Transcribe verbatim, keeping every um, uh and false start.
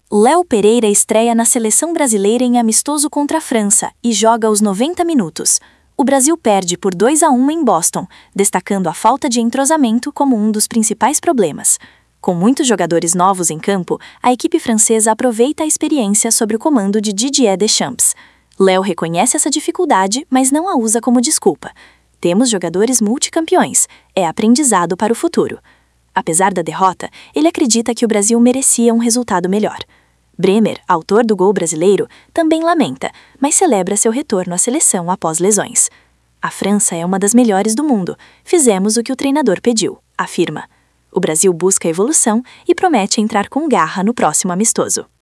Léo Pereira estreia na seleção brasileira em amistoso contra a França e joga os noventa minutos. O Brasil perde por dois a um em Boston, destacando a falta de entrosamento como um dos principais problemas. Com muitos jogadores novos em campo, a equipe francesa aproveita a experiência sob o comando de Didier Deschamps. Léo reconhece essa dificuldade, mas não a usa como desculpa. Temos jogadores multicampeões, é aprendizado para o futuro. Apesar da derrota, ele acredita que o Brasil merecia um resultado melhor. Bremer, autor do gol brasileiro, também lamenta, mas celebra seu retorno à seleção após lesões. A França é uma das melhores do mundo, fizemos o que o treinador pediu, afirma. O Brasil busca evolução e promete entrar com garra no próximo amistoso.